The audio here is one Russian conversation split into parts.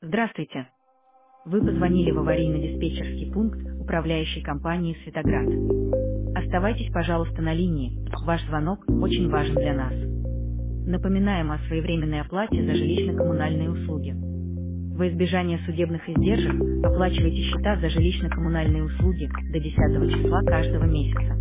Здравствуйте. Вы позвонили в аварийно-диспетчерский пункт управляющей компании «Светоград». Оставайтесь, пожалуйста, на линии. Ваш звонок очень важен для нас. Напоминаем о своевременной оплате за жилищно-коммунальные услуги. Во избежание судебных издержек оплачивайте счета за жилищно-коммунальные услуги до 10 числа каждого месяца.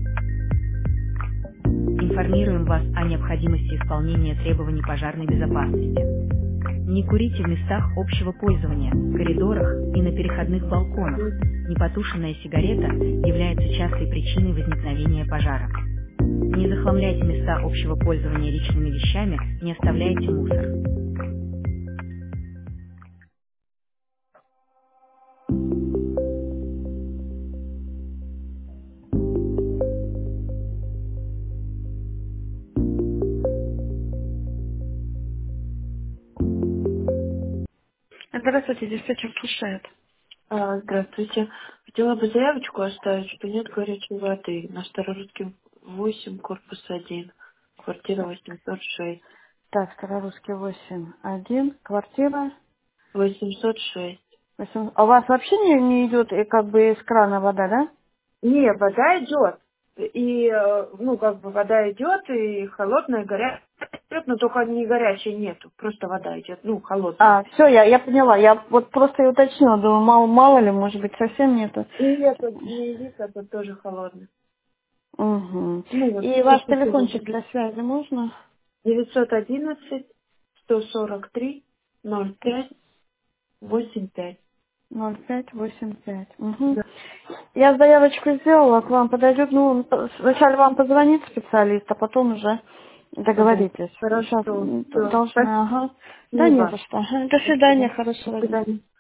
Информируем вас о необходимости исполнения требований пожарной безопасности. Не курите в местах общего пользования, коридорах и на переходных балконах. Непотушенная сигарета является частой причиной возникновения пожара. Не захламляйте места общего пользования личными вещами, не оставляйте мусор. Здравствуйте, диспетчер слушает. Здравствуйте. Хотела бы заявочку оставить, что нет горячей воды. На Старорусский 8, корпус 1, квартира 806. Так, Старорусский 8-1, квартира 806. 8. А у вас вообще не идет как бы из крана вода, да? Не, вода идет. И, вода идет, и холодная, горячая, но только не горячей нету. Просто вода идет, холодная. А, все, я поняла. Я вот просто и уточнила, думаю, мало ли, может быть, совсем нету. И это не вис, это тоже холодный. Угу. Вот, И ваш телефончик для связи можно? 911 143 05 85. 0585. Угу. Я заявочку сделала, к вам подойдет, вначале вам позвонит специалист, а потом уже Да. договоритесь. Хорошо. Сейчас Всё. должна, ага. Да, не Спасибо. за что. Ага. До свидания, Спасибо. До хорошего дня. свидания.